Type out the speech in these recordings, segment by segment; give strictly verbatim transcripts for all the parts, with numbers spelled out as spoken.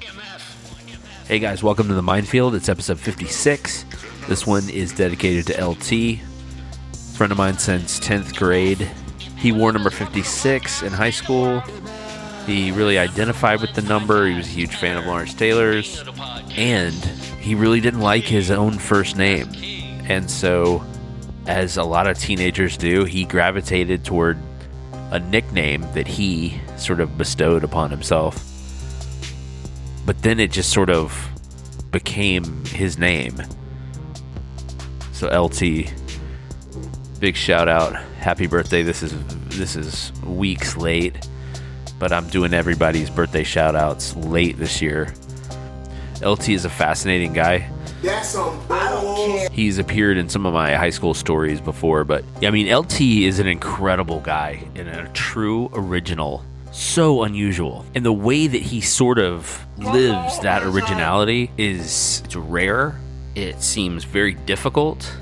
Hey guys, welcome to The Minefield. It's episode fifty-six. This one is dedicated to L T. Friend of mine since tenth grade. He wore number fifty-six in high school. He really identified with the number. He was a huge fan of Lawrence Taylor's. And he really didn't like his own first name. And so, as a lot of teenagers do, he gravitated toward a nickname that he sort of bestowed upon himself. But then it just sort of became his name. So L T, big shout out, happy birthday. This is this is weeks late, but I'm doing everybody's birthday shout outs late this year. L T is a fascinating guy. That's some bull. He's appeared in some of my high school stories before, but I mean, L T is an incredible guy and a true original. So unusual. And the way that he sort of lives that originality is it's rare. It seems very difficult.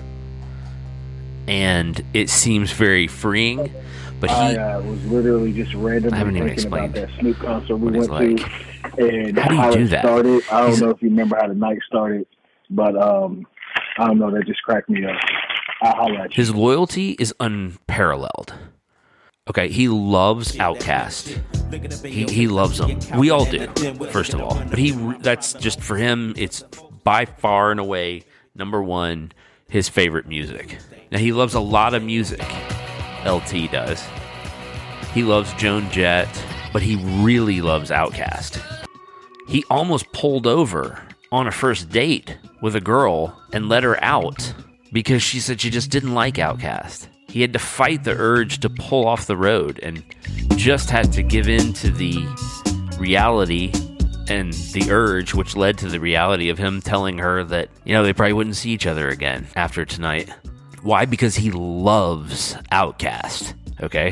And it seems very freeing. But he I uh, was literally just randomly I haven't even thinking about explained that Snoop concert we what went it's to. And How do you how do it that? started. I don't He's- know if you remember how the night started, but um, I don't know. That just cracked me up. I'll holler at you. his loyalty is unparalleled. Okay, he loves Outkast. He he loves them. We all do, first of all. But he that's just for him, it's by far and away number one, his favorite music. Now he loves a lot of music. L T does. He loves Joan Jett, but he really loves Outkast. He almost pulled over on a first date with a girl and let her out because she said she just didn't like Outkast. He had to fight the urge to pull off the road and just had to give in to the reality and the urge, which led to the reality of him telling her that, you know, they probably wouldn't see each other again after tonight. Why? Because he loves Outkast, okay?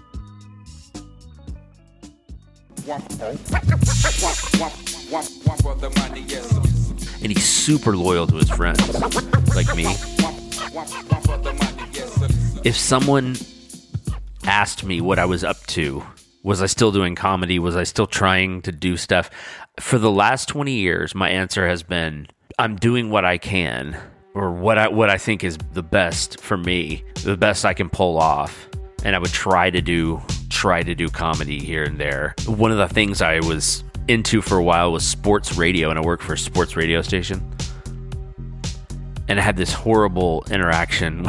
And he's super loyal to his friends, like me. If someone asked me what I was up to, was I still doing comedy? Was I still trying to do stuff? For the last twenty years, my answer has been, I'm doing what I can, or what I what I think is the best for me, the best I can pull off. And I would try to do try to do comedy here and there. One of the things I was into for a while was sports radio, and I worked for a sports radio station. And I had this horrible interaction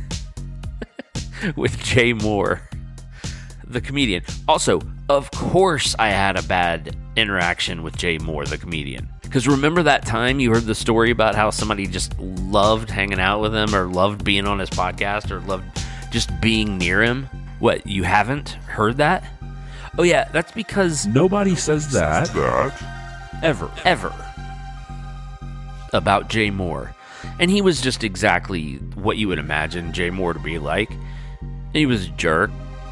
with Jay Moore, the comedian. Also, of course, I had a bad interaction with Jay Moore, the comedian. Because remember that time you heard the story about how somebody just loved hanging out with him, or loved being on his podcast, or loved just being near him? What, you haven't heard that? Oh yeah, that's because Nobody says that. ever, ever about Jay Moore. And he was just exactly what you would imagine Jay Moore to be like. He was a jerk.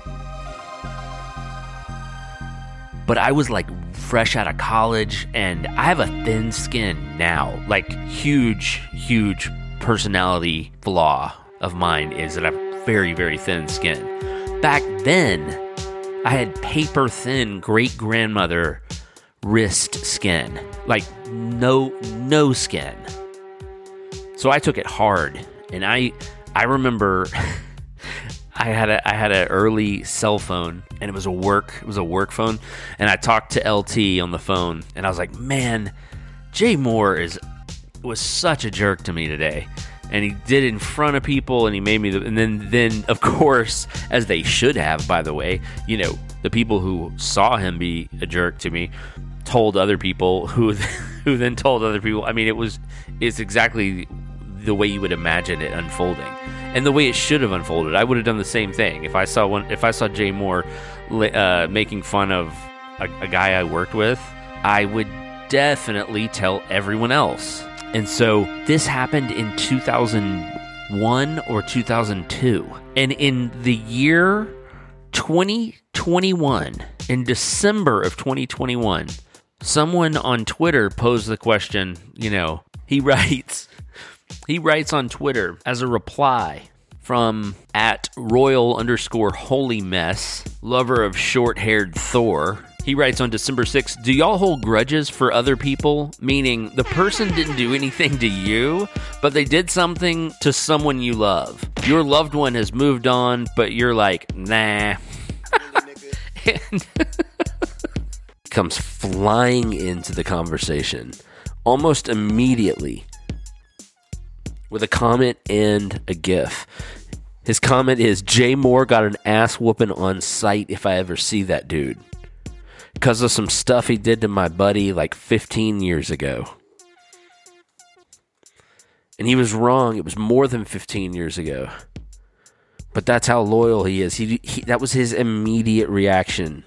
But I was like fresh out of college, and I have a thin skin now. Like, huge, huge personality flaw of mine is that I have very, very thin skin. Back then, I had paper thin great grandmother wrist skin. Like, no, no skin. So I took it hard, and I, I remember I had a I had an early cell phone, and it was a work it was a work phone, and I talked to L T on the phone, and I was like, man, Jay Moore is was such a jerk to me today, and he did it in front of people, and he made me the, and then then of course, as they should have, by the way, you know, the people who saw him be a jerk to me told other people who who then told other people. I mean, it was it's exactly the way you would imagine it unfolding, and the way it should have unfolded. I would have done the same thing if I saw one. If I saw Jay Moore uh, making fun of a, a guy I worked with, I would definitely tell everyone else. And so this happened in two thousand one or two thousand two, and in the year twenty twenty-one, in December of twenty twenty-one, someone on Twitter posed the question. You know, he writes. He writes on Twitter as a reply from at royal underscore holy mess, lover of short-haired Thor. He He writes on December sixth, do y'all hold grudges for other people? Meaning the person didn't do anything to you, but they did something to someone you love. Your loved one has moved on, but you're like, nah. And comes flying into the conversation almost immediately with a comment and a gif. His comment is, Jay Moore got an ass whooping on sight if I ever see that dude. Because of some stuff he did to my buddy like fifteen years ago. And he was wrong. It was more than fifteen years ago. But that's how loyal he is. He, he that was his immediate reaction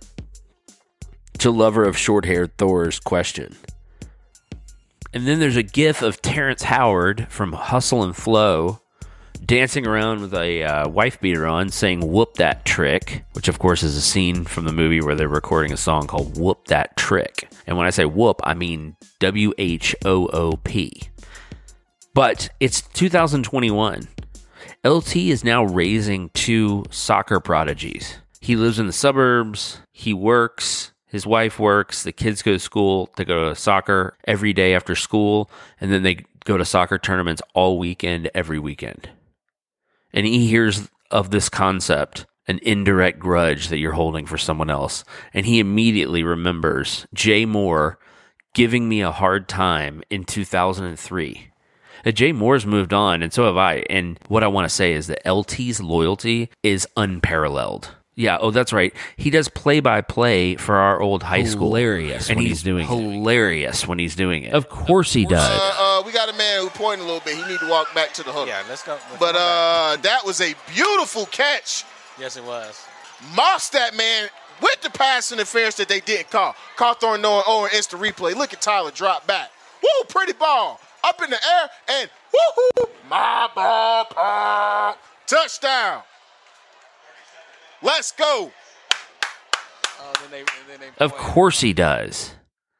to lover of short-haired Thor's question. And then there's a gif of Terrence Howard from Hustle and Flow dancing around with a uh, wife beater on, saying "Whoop That Trick," which of course is a scene from the movie where they're recording a song called "Whoop That Trick." And when I say whoop, I mean W H O O P. But it's two thousand twenty-one. L T is now raising two soccer prodigies. He lives in the suburbs. He works. His wife works. The kids go to school. They go to soccer every day after school. And then they go to soccer tournaments all weekend, every weekend. And he hears of this concept, an indirect grudge that you're holding for someone else. And he immediately remembers Jay Moore giving me a hard time in two thousand three. Now, Jay Moore's moved on, and so have I. And what I want to say is that L T's loyalty is unparalleled. Yeah, oh, that's right. He does play-by-play for our old high school. Hilarious and when he's, he's doing hilarious it. Hilarious when he's doing it. Of course he does. Uh, uh, we got a man who pointed a little bit. He need to walk back to the huddle. Yeah, let's go. Let's But go uh, that was a beautiful catch. yes, it was. Moss that man with the pass interference that they didn't call. Cawthorn knowing, oh, and instant replay. Look at Tyler drop back. Woo, pretty ball. Up in the air, and woo-hoo, my ball, pop. Touchdown. Let's go. Oh, then they, then they Of course he does.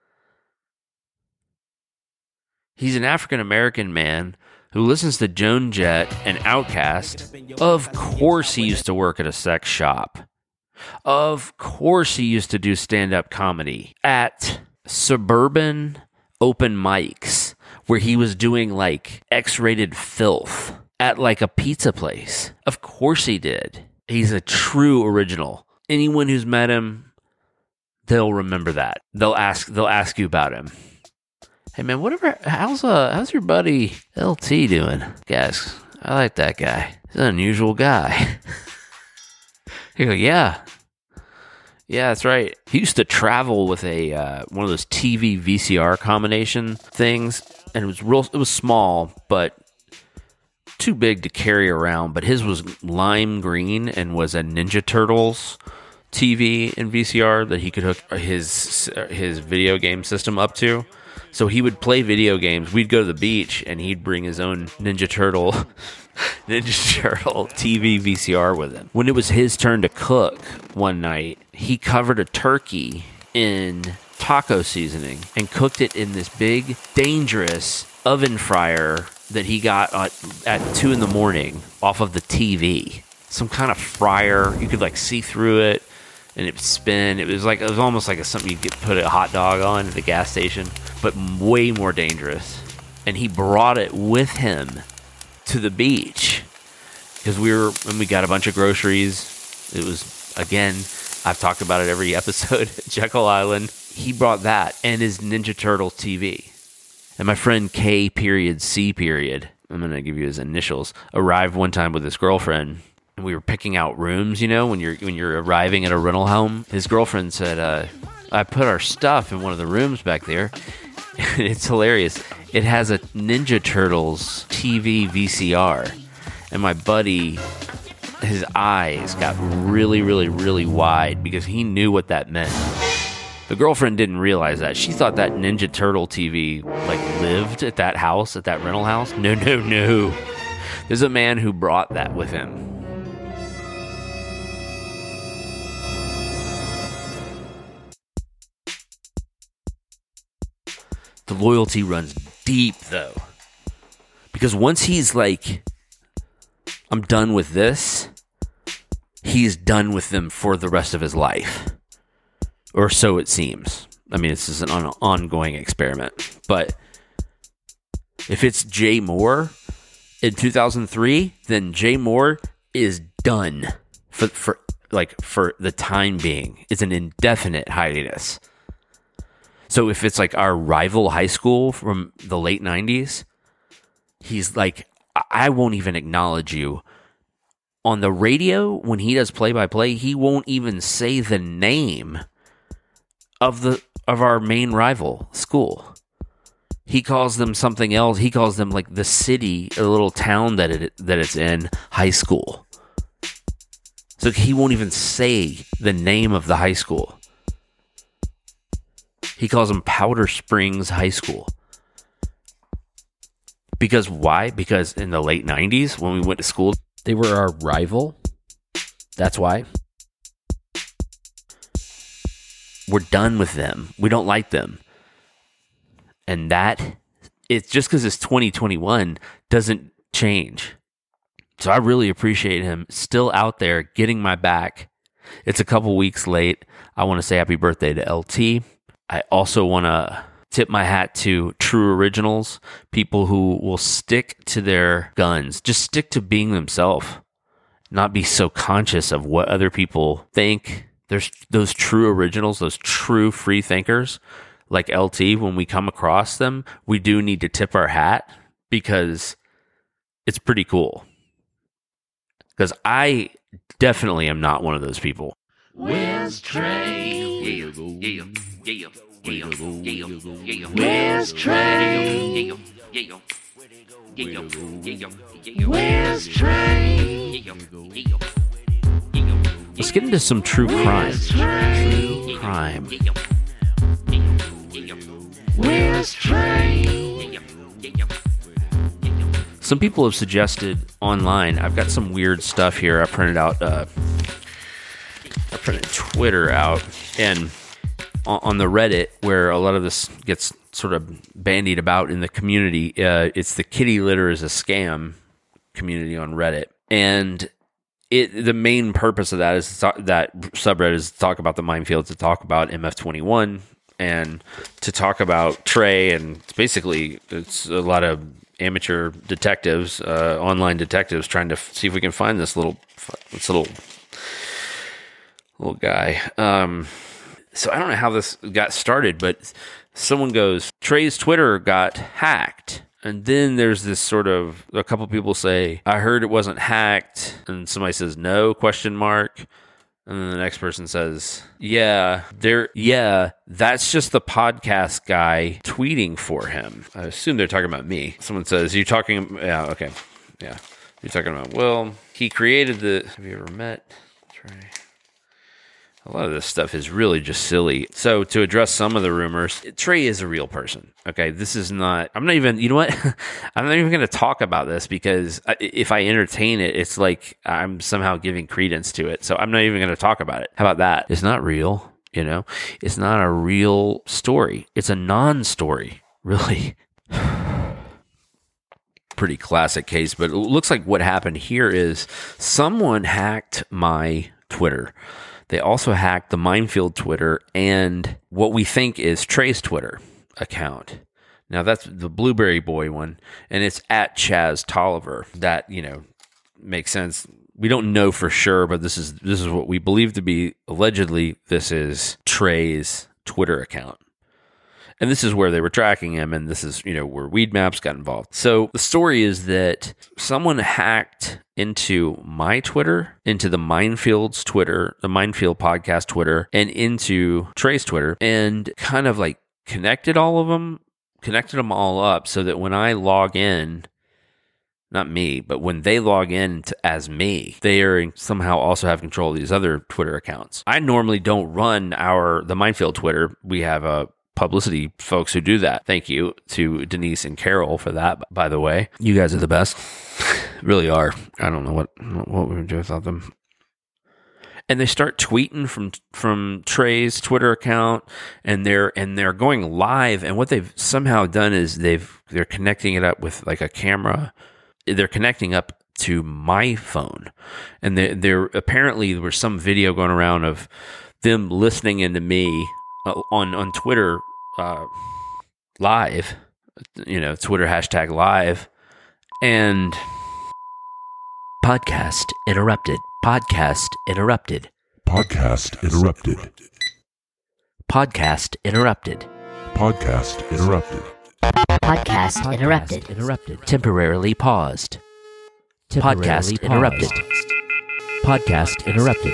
He's an African-American man who listens to Joan Jett and Outkast. Of course he used to work at a sex shop. Of course he used to do stand-up comedy at suburban open mics where he was doing like X-rated filth at like a pizza place. Of course he did. He's a true original. Anyone who's met him, they'll remember that. They'll ask. They'll ask you about him. Hey man, whatever. How's uh, how's your buddy L T doing, guys? I like that guy. He's an unusual guy. You go, yeah, yeah, that's right. He used to travel with a uh, one of those T V V C R combination things, and it was real. It was small, but too big to carry around. But his was lime green and was a Ninja Turtles T V and V C R that he could hook his his video game system up to. So he would play video games. We'd go to the beach, and he'd bring his own Ninja Turtle Ninja Turtle T V V C R with him. When it was his turn to cook one night, he covered a turkey in taco seasoning and cooked it in this big, dangerous oven fryer that he got at, at two in the morning off of the T V. Some kind of fryer. You could like see through it. And it would spin. It was like it was almost like a, something you'd get put a hot dog on at the gas station, but way more dangerous. And he brought it with him to the beach because we were when we got a bunch of groceries. It was again, I've talked about it every episode. Jekyll Island. He brought that and his Ninja Turtles T V. And my friend K period C period. I'm gonna give you his initials. Arrived one time with his girlfriend. And we were picking out rooms, you know, when you're when you're arriving at a rental home. His girlfriend said, uh, I put our stuff in one of the rooms back there. It's hilarious. It has a Ninja Turtles T V V C R. And my buddy, his eyes got really, really, really wide because he knew what that meant. The girlfriend didn't realize that. She thought that Ninja Turtle T V, like, lived at that house, at that rental house. No, no, no. There's a man who brought that with him. The loyalty runs deep, though. Because once he's like, I'm done with this, he's done with them for the rest of his life. or so it seems. I mean, this is an on- ongoing experiment. But if it's Jay Moore in two thousand three, then Jay Moore is done for for like for the time being. It's an indefinite hiatus. So if it's like our rival high school from the late nineties, he's like, I won't even acknowledge you. On the radio, when he does play-by-play, he won't even say the name of the of our main rival school. He calls them something else. He calls them like the city, a little town that it that it's in, high school. So he won't even say the name of the high school. He calls them Powder Springs High School. Because why? Because in the late nineties, when we went to school, they were our rival. That's why. We're done with them. We don't like them. And that, it's just because it's twenty twenty-one, doesn't change. So I really appreciate him still out there getting my back. It's a couple weeks late. I want to say happy birthday to L T. I also want to tip my hat to true originals, people who will stick to their guns, just stick to being themselves, not be so conscious of what other people think. There's those true originals, those true free thinkers like L T. When we come across them, we do need to tip our hat because it's pretty cool. Because I definitely am not one of those people. Where's Trey? Yeah, yeah, yeah, yeah, yeah, yeah. Where's Trey? Where's Trey? Let's get into some true crime. True crime. Where's Trey? Some people have suggested online. I've got some weird stuff here. I printed out. Uh, I printed Twitter out, and on the Reddit, where a lot of this gets sort of bandied about in the community, uh, it's the kitty litter is a scam community on Reddit, and it the main purpose of that is to talk, that subreddit is to talk about the minefield, to talk about M F twenty-one, and to talk about Trey, and it's basically it's a lot of amateur detectives, uh, online detectives, trying to f- see if we can find this little this little little guy. Um, so I don't know how this got started, but someone goes, Trey's Twitter got hacked. And then there's this sort of, a couple people say, I heard it wasn't hacked. And somebody says, no, question mark. And then the next person says, yeah, there, yeah, that's just the podcast guy tweeting for him. I assume they're talking about me. Someone says, you talking, yeah, okay, yeah. You're talking about, well, he created the, have you ever met Trey? A lot of this stuff is really just silly. So to address some of the rumors, Trey is a real person. Okay, this is not, I'm not even, you know what? I'm not even going to talk about this because if I entertain it, it's like I'm somehow giving credence to it. So I'm not even going to talk about it. How about that? It's not real, you know? It's not a real story. It's a non-story, really. Pretty classic case, but it looks like what happened here is someone hacked my Twitter. They also hacked the Minefield Twitter and what we think is Trey's Twitter account. Now, that's the Blueberry Boy one, and it's at Chaz Tolliver. That, you know, makes sense. We don't know for sure, but this is this is what we believe to be, allegedly, this is Trey's Twitter account. And this is where they were tracking him, and this is, you know, where Weed Maps got involved. So the story is that someone hacked into my Twitter, into the Minefield's Twitter, the Minefield podcast Twitter, and into Trey's Twitter, and kind of like connected all of them, connected them all up so that when I log in, not me, but when they log in to, as me, they are somehow also have control of these other Twitter accounts. I normally don't run our the Minefield Twitter. We have a publicity folks who do that. Thank you to Denise and Carol for that, by the way. You guys are the best. Really are. I don't know what what we would do without them. And they start tweeting from from Trey's Twitter account, and they're and they're going live. And what they've somehow done is they've they're connecting it up with like a camera. They're connecting up to my phone, and they, they're apparently there was some video going around of them listening into me uh, on on Twitter uh, live, you know, Twitter hashtag live, and podcast interrupted. Podcast interrupted. Podcast interrupted. Podcast interrupted. Podcast interrupted. Podcast interrupted. Interrupted. Temporarily paused. Podcast interrupted. Podcast interrupted.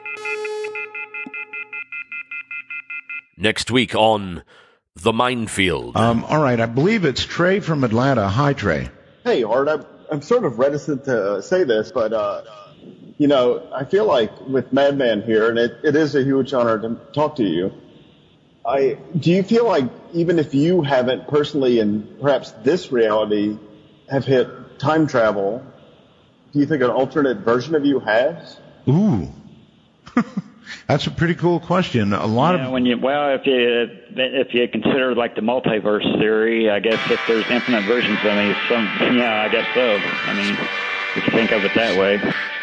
Next week on The Minefield. Um, all right, I believe it's Trey from Atlanta. Hi, Trey. Hey, Art. I'm, I'm sort of reticent to uh, say this, but, uh, you know, I feel like with Madman here, and it, it is a huge honor to talk to you, I do you feel like even if you haven't personally in perhaps this reality have hit time travel, do you think an alternate version of you has? Ooh. That's a pretty cool question. A lot yeah, of when you well, if you if you consider like the multiverse theory, I guess if there's infinite versions of me, some yeah, I guess so. I mean, if you think of it that way.